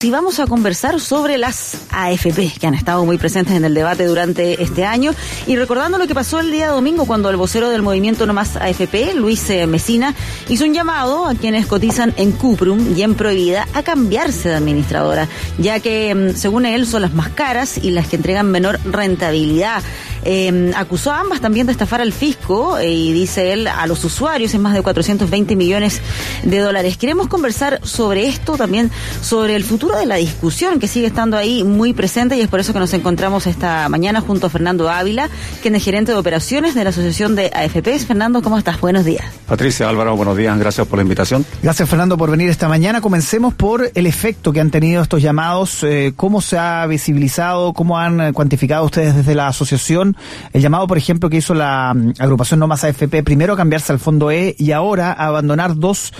Y vamos a conversar sobre las AFP, que han estado muy presentes en el debate durante este año, y recordando lo que pasó el día domingo cuando el vocero del movimiento No Más AFP, Luis Mesina, hizo un llamado a quienes cotizan en Cuprum y en Provida a cambiarse de administradora, ya que, según él, son las más caras y las que entregan menor rentabilidad. Acusó a ambas también de estafar al fisco y, dice él, a los usuarios en más de 420 millones de dólares. Queremos conversar sobre esto, también sobre el futuro de la discusión que sigue estando ahí muy presente, y es por eso que nos encontramos esta mañana junto a Fernando Ávila, quien es gerente de operaciones de la Asociación de AFPs. Fernando, ¿cómo estás? Buenos días. Patricia, Álvaro, buenos días, gracias por la invitación. Gracias, Fernando, por venir esta mañana. Comencemos por el efecto que han tenido estos llamados, cómo se ha visibilizado, cómo han cuantificado ustedes desde la asociación el llamado, por ejemplo, que hizo la agrupación No Más AFP, primero a cambiarse al Fondo E y ahora a abandonar dos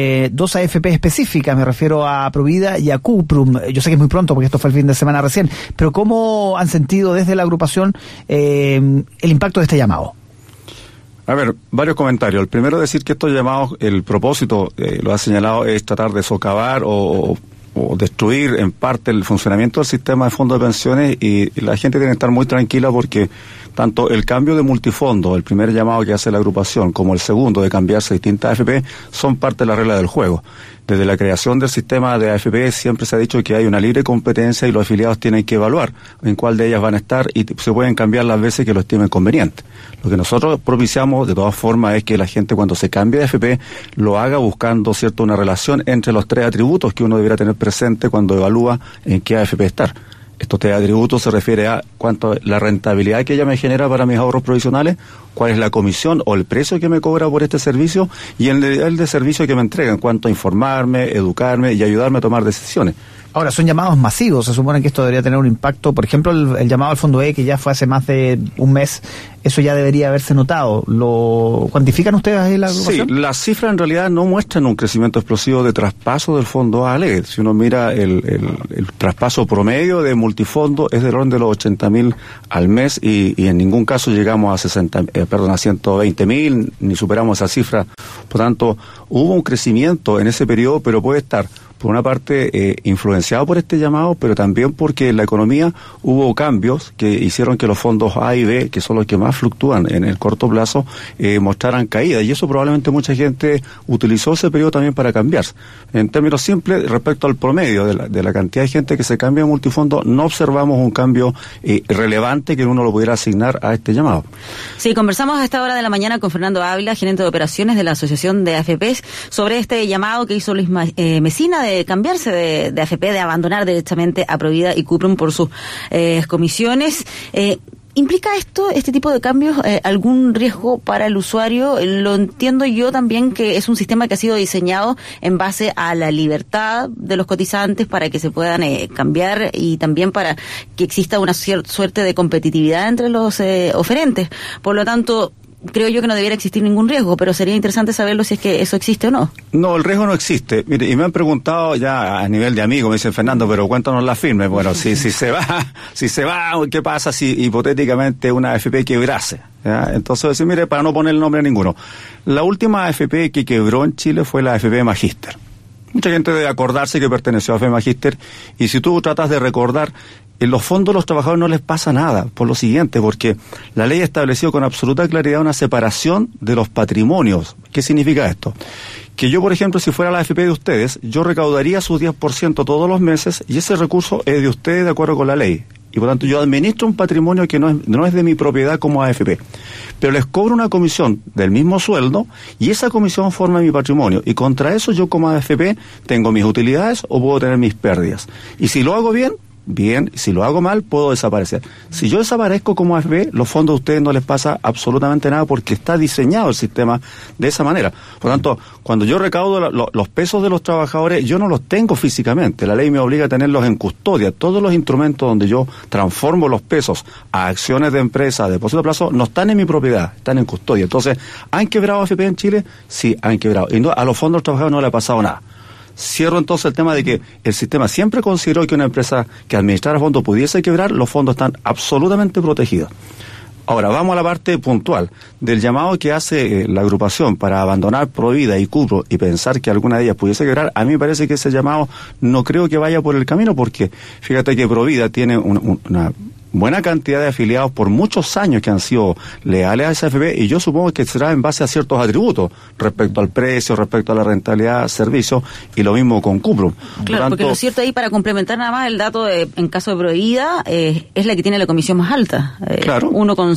AFP específicas, me refiero a Provida y a Cuprum. Yo sé que es muy pronto porque esto fue el fin de semana recién, pero ¿cómo han sentido desde la agrupación el impacto de este llamado? A ver, varios comentarios. El primero, decir que estos llamados, el propósito, lo ha señalado, es tratar de socavar o destruir en parte el funcionamiento del sistema de fondos de pensiones, y la gente tiene que estar muy tranquila porque tanto el cambio de multifondo, el primer llamado que hace la agrupación, como el segundo de cambiarse a distintas AFP, son parte de la regla del juego. Desde la creación del sistema de AFP siempre se ha dicho que hay una libre competencia y los afiliados tienen que evaluar en cuál de ellas van a estar y se pueden cambiar las veces que lo estimen conveniente. Lo que nosotros propiciamos de todas formas es que la gente, cuando se cambie de AFP, lo haga buscando, ¿cierto?, una relación entre los tres atributos que uno debiera tener presente cuando evalúa en qué AFP estar. Estos tres atributos se refiere a cuánto la rentabilidad que ella me genera para mis ahorros provisionales, cuál es la comisión o el precio que me cobra por este servicio y el nivel de servicio que me entrega en cuanto a informarme, educarme y ayudarme a tomar decisiones. Ahora, son llamados masivos, se supone que esto debería tener un impacto. Por ejemplo, el llamado al Fondo E, que ya fue hace más de un mes, eso ya debería haberse notado. ¿Lo cuantifican ustedes ahí la agrupación? Sí, las cifras en realidad no muestran un crecimiento explosivo de traspaso del Fondo A al E. Si uno mira el traspaso promedio de multifondo es del orden de los 80.000 al mes y en ningún caso llegamos a 120.000, ni superamos esa cifra. Por tanto, hubo un crecimiento en ese periodo, pero puede estar por una parte influenciado por este llamado, pero también porque en la economía hubo cambios que hicieron que los fondos A y B, que son los que más fluctúan en el corto plazo, mostraran caída, y eso probablemente mucha gente utilizó ese periodo también para cambiarse. En términos simples, respecto al promedio de la cantidad de gente que se cambia de multifondo, no observamos un cambio relevante que uno lo pudiera asignar a este llamado. Sí, conversamos a esta hora de la mañana con Fernando Ávila, gerente de operaciones de la Asociación de AFPs, sobre este llamado que hizo Luis Mesina de cambiarse de AFP, de abandonar directamente a Provida y Cuprum por sus comisiones. ¿Implica este tipo de cambios, algún riesgo para el usuario? Lo entiendo yo también que es un sistema que ha sido diseñado en base a la libertad de los cotizantes para que se puedan cambiar y también para que exista una suerte de competitividad entre los oferentes. Por lo tanto, creo yo que no debiera existir ningún riesgo, pero sería interesante saberlo si es que eso existe o no. No, el riesgo no existe. Mire, y me han preguntado ya a nivel de amigo, me dicen, Fernando, pero cuéntanos la firme. Bueno, si se va, ¿qué pasa si hipotéticamente una AFP quebrase? ¿Ya? Entonces, decir, mire, para no poner el nombre a ninguno. La última AFP que quebró en Chile fue la AFP Magister. Mucha gente debe acordarse que perteneció a AFP Magister, y si tú tratas de recordar, en los fondos a los trabajadores no les pasa nada, por lo siguiente, porque la ley estableció con absoluta claridad una separación de los patrimonios. ¿Qué significa esto? Que yo, por ejemplo, si fuera la AFP de ustedes, yo recaudaría su 10% todos los meses, y ese recurso es de ustedes de acuerdo con la ley. Y por tanto yo administro un patrimonio que no es de mi propiedad como AFP. Pero les cobro una comisión del mismo sueldo, y esa comisión forma mi patrimonio. Y contra eso yo como AFP tengo mis utilidades o puedo tener mis pérdidas. Y si lo hago bien, si lo hago mal, puedo desaparecer. Si yo desaparezco como AFP, los fondos a ustedes no les pasa absolutamente nada porque está diseñado el sistema de esa manera. Por lo tanto, cuando yo recaudo los pesos de los trabajadores, yo no los tengo físicamente. La ley me obliga a tenerlos en custodia. Todos los instrumentos donde yo transformo los pesos a acciones de empresa, a depósito a plazo, no están en mi propiedad, están en custodia. Entonces, ¿han quebrado AFP en Chile? Sí, han quebrado. Y a los fondos de los trabajadores no le ha pasado nada. Cierro entonces el tema de que el sistema siempre consideró que una empresa que administrara fondos pudiese quebrar, los fondos están absolutamente protegidos. Ahora, vamos a la parte puntual del llamado que hace la agrupación para abandonar Provida y Cupro y pensar que alguna de ellas pudiese quebrar. A mí me parece que ese llamado no creo que vaya por el camino, porque fíjate que Provida tiene una buena cantidad de afiliados por muchos años que han sido leales a esa AFP, y yo supongo que será en base a ciertos atributos respecto al precio, respecto a la rentabilidad, servicio, y lo mismo con Cupro. Claro, porque lo cierto ahí, para complementar nada más el dato, en caso de Provida, es la que tiene la comisión más alta, claro,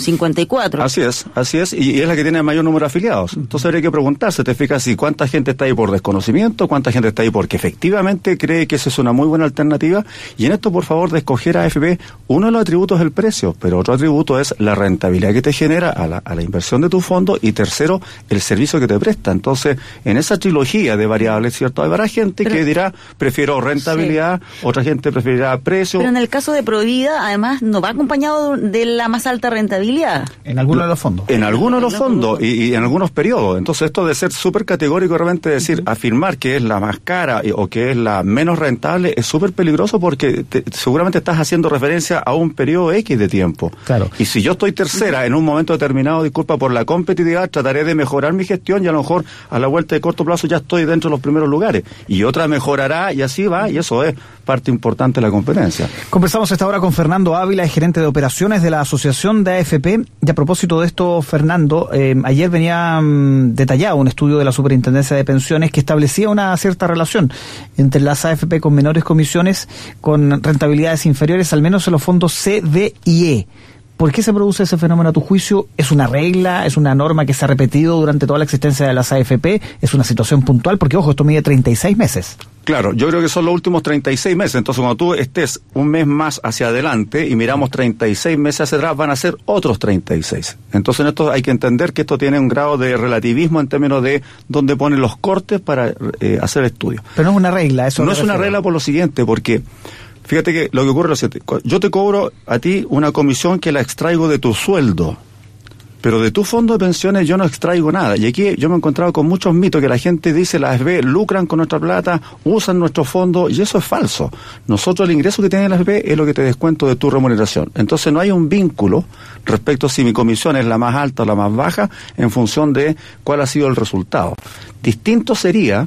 1,54. Así es, y es la que tiene el mayor número de afiliados. Entonces habría que preguntarse, te fijas, si cuánta gente está ahí por desconocimiento, cuánta gente está ahí porque efectivamente cree que esa es una muy buena alternativa, y en esto, por favor, de escoger a AFP, uno de los atributos es el precio, pero otro atributo es la rentabilidad que te genera a la inversión de tu fondo, y tercero, el servicio que te presta. Entonces, en esa trilogía de variables, ¿cierto? Habrá gente que dirá, prefiero rentabilidad, sí, otra gente preferirá precio. Pero en el caso de Provida, además, no va acompañado de la más alta rentabilidad. En algunos de los fondos. En algunos de los fondos y en algunos periodos. Entonces, esto de ser súper categórico, realmente decir, afirmar que es la más cara o que es la menos rentable, es súper peligroso, porque seguramente estás haciendo referencia a un periodo X de tiempo. Claro. Y si yo estoy tercera en un momento determinado, disculpa, por la competitividad, trataré de mejorar mi gestión, y a lo mejor a la vuelta de corto plazo ya estoy dentro de los primeros lugares. Y otra mejorará, y así va, y eso es parte importante de la competencia. Conversamos esta hora con Fernando Ávila, gerente de operaciones de la Asociación de AFP. Y a propósito de esto, Fernando, ayer venía detallado un estudio de la Superintendencia de Pensiones que establecía una cierta relación entre las AFP con menores comisiones, con rentabilidades inferiores, al menos en los fondos C, D y E. ¿Por qué se produce ese fenómeno a tu juicio? ¿Es una regla? ¿Es una norma que se ha repetido durante toda la existencia de las AFP? ¿Es una situación puntual? Porque, ojo, esto mide 36 meses. Claro, yo creo que son los últimos 36 meses. Entonces, cuando tú estés un mes más hacia adelante y miramos 36 meses hacia atrás, van a ser otros 36. Entonces, en esto hay que entender que esto tiene un grado de relativismo en términos de dónde ponen los cortes para hacer estudios. Pero no es una regla, eso. No es una regla por lo siguiente, porque fíjate que lo que ocurre es lo siguiente: yo te cobro a ti una comisión que la extraigo de tu sueldo, pero de tu fondo de pensiones yo no extraigo nada. Y aquí yo me he encontrado con muchos mitos que la gente dice, las AFP lucran con nuestra plata, usan nuestro fondo, y eso es falso. Nosotros, el ingreso que tiene la AFP es lo que te descuento de tu remuneración. Entonces no hay un vínculo respecto si mi comisión es la más alta o la más baja en función de cuál ha sido el resultado. Distinto sería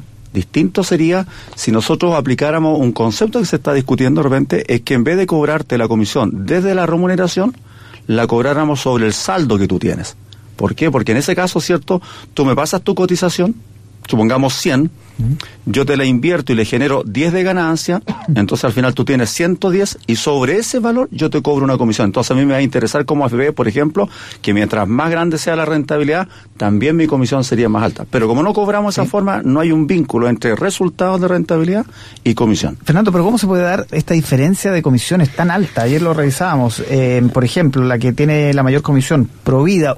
si nosotros aplicáramos un concepto que se está discutiendo de repente, es que en vez de cobrarte la comisión desde la remuneración, la cobráramos sobre el saldo que tú tienes. ¿Por qué? Porque en ese caso, ¿cierto?, tú me pasas tu cotización, supongamos 100, yo te la invierto y le genero 10 de ganancia, entonces al final tú tienes 110, y sobre ese valor yo te cobro una comisión. Entonces a mí me va a interesar como AFP, por ejemplo, que mientras más grande sea la rentabilidad, también mi comisión sería más alta. Pero como no cobramos de esa forma, no hay un vínculo entre resultados de rentabilidad y comisión. Fernando, pero ¿cómo se puede dar esta diferencia de comisiones tan alta? Ayer lo revisábamos. Por ejemplo, la que tiene la mayor comisión, Provida,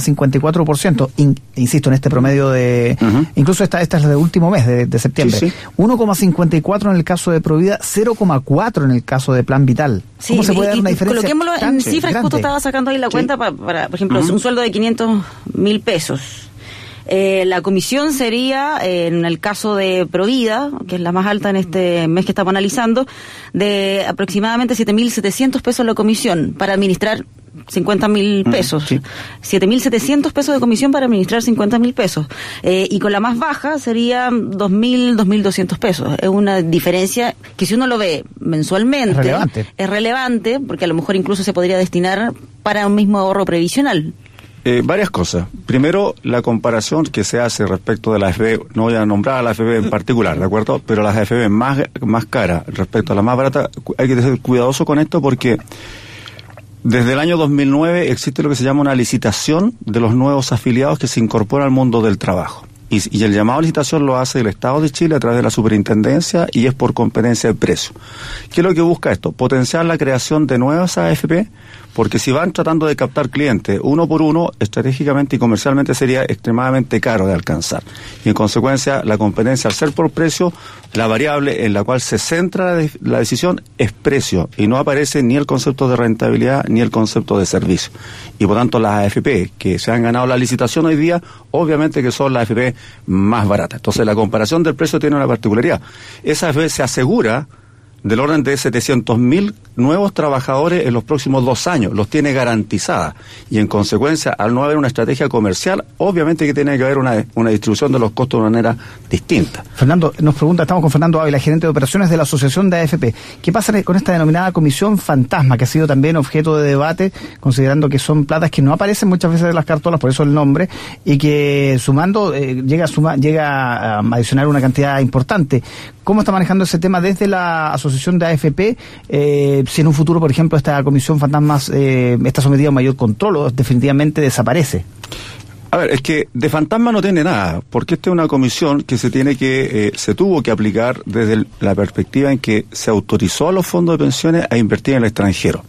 1,54%, insisto, en este promedio de... Incluso esta es la de último mes, de septiembre. Sí, sí. 1,54 en el caso de Provida, 0,4 en el caso de Plan Vital. Sí, ¿cómo se puede dar una diferencia? Coloquémoslo en cifras, grande. Justo estaba sacando ahí la cuenta para por ejemplo, un sueldo de 500.000 pesos. La comisión sería, en el caso de Provida, que es la más alta en este mes que estamos analizando, de aproximadamente 7.700 pesos la comisión para administrar 50.000 pesos. Sí. 7.700 pesos de comisión para administrar 50.000 pesos. Y con la más baja sería 2.200 pesos. Es una diferencia que, si uno lo ve mensualmente, es relevante, porque a lo mejor incluso se podría destinar para un mismo ahorro previsional. Varias cosas. Primero, la comparación que se hace respecto de la AFP, no voy a nombrar a la AFP en particular, ¿de acuerdo? Pero las AFP más caras respecto a la más barata, hay que ser cuidadoso con esto, porque desde el año 2009 existe lo que se llama una licitación de los nuevos afiliados que se incorporan al mundo del trabajo. Y el llamado a licitación lo hace el Estado de Chile a través de la Superintendencia, y es por competencia de precio. ¿Qué es lo que busca esto? Potenciar la creación de nuevas AFP, porque si van tratando de captar clientes uno por uno, estratégicamente y comercialmente sería extremadamente caro de alcanzar. Y en consecuencia, la competencia, al ser por precio, la variable en la cual se centra la decisión es precio, y no aparece ni el concepto de rentabilidad ni el concepto de servicio. Y por tanto, las AFP que se han ganado la licitación hoy día, obviamente que son las AFP más baratas. Entonces, la comparación del precio tiene una particularidad. Esa AFP se asegura del orden de 700.000 nuevos trabajadores en los próximos 2 años, los tiene garantizadas. Y en consecuencia, al no haber una estrategia comercial, obviamente que tiene que haber una distribución de los costos de una manera distinta. Fernando nos pregunta, estamos con Fernando Ávila, gerente de operaciones de la Asociación de AFP. ¿Qué pasa con esta denominada comisión fantasma, que ha sido también objeto de debate, considerando que son platas que no aparecen muchas veces en las cartolas, por eso el nombre, y que sumando llega a adicionar una cantidad importante? ¿Cómo está manejando ese tema desde la Asociación de AFP? Si en un futuro, por ejemplo, esta comisión fantasmas está sometida a un mayor control o definitivamente desaparece. A ver, es que de fantasma no tiene nada, porque esta es una comisión que se tuvo que aplicar desde la perspectiva en que se autorizó a los fondos de pensiones a invertir en el extranjero.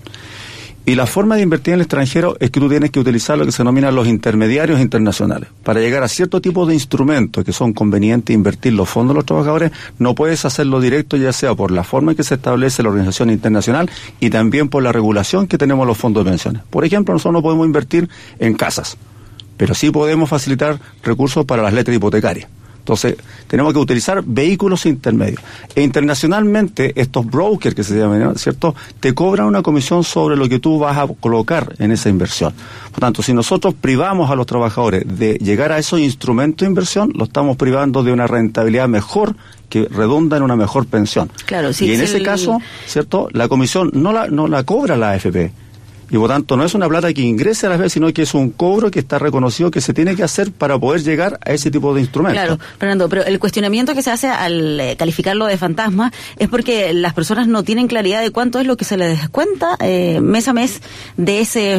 Y la forma de invertir en el extranjero es que tú tienes que utilizar lo que se denominan los intermediarios internacionales. Para llegar a cierto tipo de instrumentos que son convenientes invertir los fondos de los trabajadores, no puedes hacerlo directo, ya sea por la forma en que se establece la organización internacional y también por la regulación que tenemos los fondos de pensiones. Por ejemplo, nosotros no podemos invertir en casas, pero sí podemos facilitar recursos para las letras hipotecarias. Entonces, tenemos que utilizar vehículos intermedios. E internacionalmente, estos brokers que se llaman, ¿cierto?, te cobran una comisión sobre lo que tú vas a colocar en esa inversión. Por tanto, si nosotros privamos a los trabajadores de llegar a esos instrumentos de inversión, lo estamos privando de una rentabilidad mejor que redunda en una mejor pensión. Claro, sí, y en ese caso, ¿cierto?, la comisión no la cobra la AFP. Y por tanto no es una plata que ingrese a la AFP, sino que es un cobro que está reconocido que se tiene que hacer para poder llegar a ese tipo de instrumentos. Claro, Fernando, pero el cuestionamiento que se hace al calificarlo de fantasma es porque las personas no tienen claridad de cuánto es lo que se les descuenta mes a mes de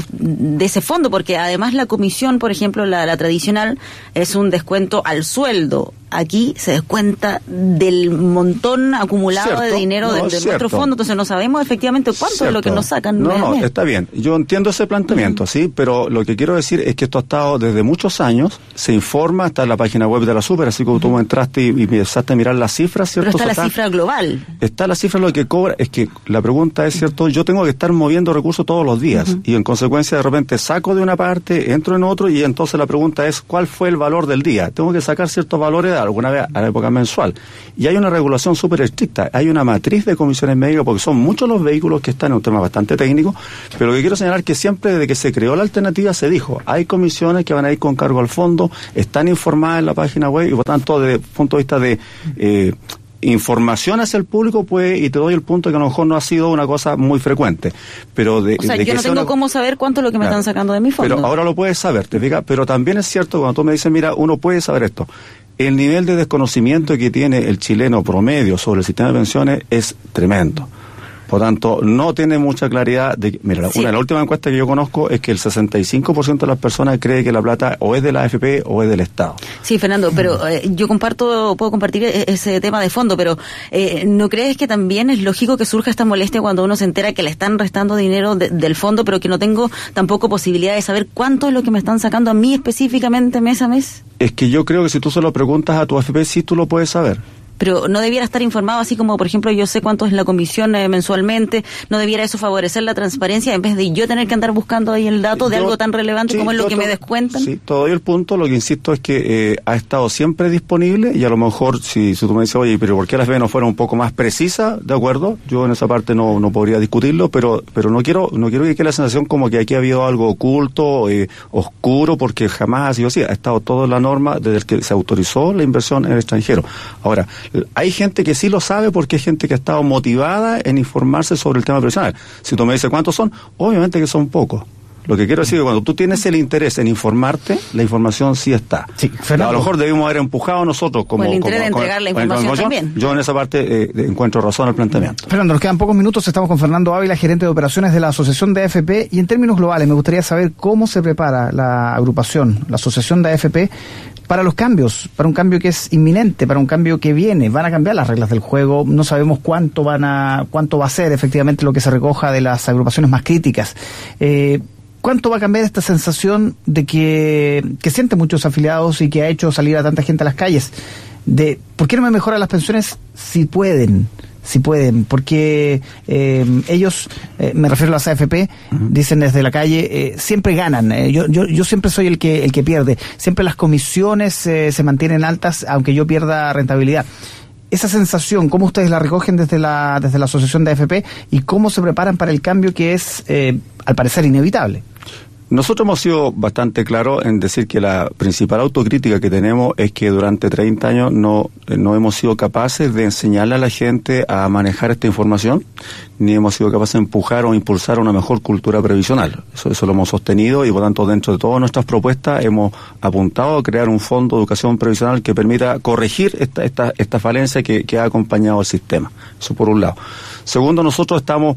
ese fondo, porque además la comisión, por ejemplo, la tradicional, es un descuento al sueldo. Aquí se descuenta del montón acumulado de dinero de nuestro fondo, entonces no sabemos efectivamente cuánto es lo que nos sacan. No, está bien, yo entiendo ese planteamiento, sí, pero lo que quiero decir es que esto ha estado desde muchos años, se informa, está en la página web de la Super, así como tú entraste y empezaste a mirar las cifras, ¿cierto? Pero está la cifra global. Está la cifra, lo que cobra, es que la pregunta es, ¿cierto? Yo tengo que estar moviendo recursos todos los días, y en consecuencia de repente saco de una parte, entro en otro, y entonces la pregunta es, ¿cuál fue el valor del día? Tengo que sacar ciertos valores alguna vez a la época mensual. Y hay una regulación súper estricta, hay una matriz de comisiones médicas, porque son muchos los vehículos que están en un tema bastante técnico, pero lo que quiero señalar es que siempre desde que se creó la alternativa se dijo, hay comisiones que van a ir con cargo al fondo, están informadas en la página web, y por tanto, desde el punto de vista de información hacia el público, pues, y te doy el punto que a lo mejor no ha sido una cosa muy frecuente, pero yo no tengo cómo saber cuánto es lo que me están sacando de mi fondo. Pero ahora lo puedes saber, te fijas, pero también es cierto cuando tú me dices, mira, uno puede saber esto. El nivel de desconocimiento que tiene el chileno promedio sobre el sistema de pensiones es tremendo. Por tanto, no tiene mucha claridad de que, mira, la última encuesta que yo conozco es que el 65% de las personas cree que la plata o es de la AFP o es del Estado. Sí, Fernando, pero yo puedo compartir ese tema de fondo, pero ¿no crees que también es lógico que surja esta molestia cuando uno se entera que le están restando dinero del fondo, pero que no tengo tampoco posibilidad de saber cuánto es lo que me están sacando a mí específicamente mes a mes? Es que yo creo que si tú se lo preguntas a tu AFP, sí tú lo puedes saber. Pero no debiera estar informado así como, por ejemplo, yo sé cuánto es la comisión mensualmente, no debiera eso favorecer la transparencia en vez de yo tener que andar buscando ahí el dato de algo tan relevante como es lo que me descuentan. Sí, te doy el punto, lo que insisto es que ha estado siempre disponible y a lo mejor si tú me dices, oye, pero ¿por qué las FP no fueron un poco más precisas? De acuerdo, yo en esa parte no podría discutirlo, pero no quiero que quede la sensación como que aquí ha habido algo oculto, oscuro, porque jamás ha sido así, ha estado toda la norma desde que se autorizó la inversión en el extranjero. Ahora, hay gente que sí lo sabe porque hay gente que ha estado motivada en informarse sobre el tema profesional. Si tú me dices cuántos son, obviamente que son pocos. Lo que quiero decir es que cuando tú tienes el interés en informarte, la información sí está. Sí, Fernando, a lo mejor debimos haber empujado nosotros como... el interés de entregar la información también. Yo en esa parte encuentro razón al planteamiento. Fernando, nos quedan pocos minutos, estamos con Fernando Ávila, gerente de operaciones de la Asociación de AFP, y en términos globales me gustaría saber cómo se prepara la agrupación, la Asociación de AFP, para los cambios, para un cambio que es inminente, para un cambio que viene. Van a cambiar las reglas del juego, no sabemos cuánto va a ser efectivamente lo que se recoja de las agrupaciones más críticas. ¿Cuánto va a cambiar esta sensación de que sienten muchos afiliados y que ha hecho salir a tanta gente a las calles? De ¿por qué no me mejoran las pensiones si pueden? Si pueden, porque ellos, me refiero a las AFP, dicen desde la calle, siempre ganan. Yo siempre soy el que pierde. Siempre las comisiones se mantienen altas, aunque yo pierda rentabilidad. esa sensación, ¿cómo ustedes la recogen desde la Asociación de AFP y cómo se preparan para el cambio que es, al parecer, inevitable? Nosotros hemos sido bastante claros en decir que la principal autocrítica que tenemos es que durante 30 años no hemos sido capaces de enseñarle a la gente a manejar esta información, ni hemos sido capaces de empujar o impulsar una mejor cultura previsional. Eso lo hemos sostenido y por tanto dentro de todas nuestras propuestas hemos apuntado a crear un fondo de educación previsional que permita corregir esta falencia que ha acompañado al sistema. Eso por un lado. Segundo, nosotros estamos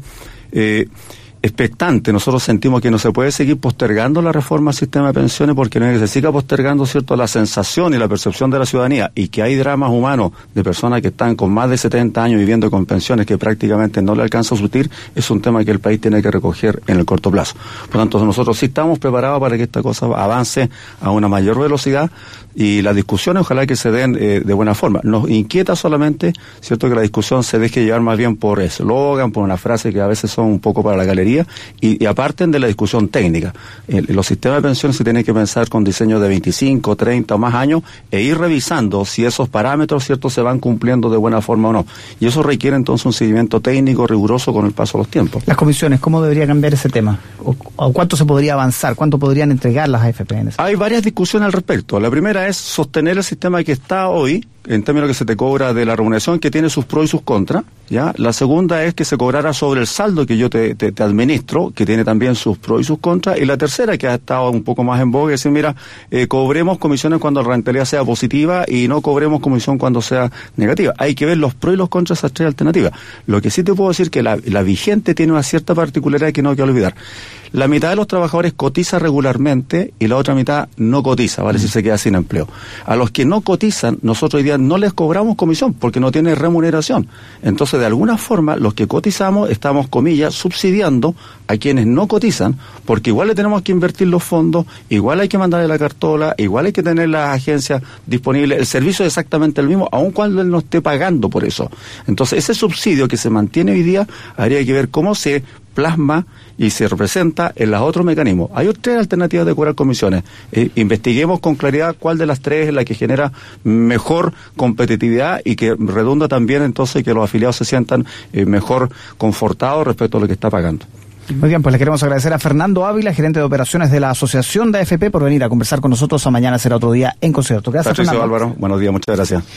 expectante. Nosotros sentimos que no se puede seguir postergando la reforma al sistema de pensiones porque no es que se siga postergando, ¿cierto?, la sensación y la percepción de la ciudadanía y que hay dramas humanos de personas que están con más de 70 años viviendo con pensiones que prácticamente no le alcanza a surtir, es un tema que el país tiene que recoger en el corto plazo. Por tanto, nosotros sí estamos preparados para que esta cosa avance a una mayor velocidad y las discusiones ojalá que se den de buena forma. Nos inquieta solamente, ¿cierto?, que la discusión se deje llevar más bien por eslogan, por una frase que a veces son un poco para la galería y aparten de la discusión técnica. Los sistemas de pensiones se tienen que pensar con diseño de 25, 30 o más años e ir revisando si esos parámetros, ¿cierto?, se van cumpliendo de buena forma o no. Y eso requiere entonces un seguimiento técnico riguroso con el paso de los tiempos. Las comisiones, ¿cómo debería cambiar ese tema? ¿O cuánto se podría avanzar? ¿Cuánto podrían entregar las AFP en ese? Hay varias discusiones al respecto. La primera es sostener el sistema que está hoy, en términos que se te cobra de la remuneración, que tiene sus pros y sus contras, ¿ya? La segunda es que se cobrara sobre el saldo que yo te administro, que tiene también sus pros y sus contras, y la tercera, que ha estado un poco más en boga, es decir, mira, cobremos comisiones cuando la rentabilidad sea positiva y no cobremos comisión cuando sea negativa. Hay que ver los pros y los contras de esas tres alternativas. Lo que sí te puedo decir que la vigente tiene una cierta particularidad que no hay que olvidar. La mitad de los trabajadores cotiza regularmente y la otra mitad no cotiza, ¿vale? Si se queda sin empleo. A los que no cotizan, nosotros hoy día no les cobramos comisión porque no tiene remuneración. Entonces, de alguna forma, los que cotizamos estamos, comillas, subsidiando a quienes no cotizan, porque igual le tenemos que invertir los fondos, igual hay que mandarle la cartola, igual hay que tener las agencias disponibles, el servicio es exactamente el mismo, aun cuando él no esté pagando por eso. Entonces, ese subsidio que se mantiene hoy día, habría que ver cómo se plasma y se representa en los otros mecanismos. Hay tres alternativas de cobrar comisiones. Investiguemos con claridad cuál de las tres es la que genera mejor competitividad y que redunda también entonces que los afiliados se sientan mejor confortados respecto a lo que está pagando. Muy bien, pues le queremos agradecer a Fernando Ávila, gerente de operaciones de la Asociación de AFP, por venir a conversar con nosotros. A mañana será otro día en concierto. Gracias, Patricio, Álvaro, buenos días, muchas gracias.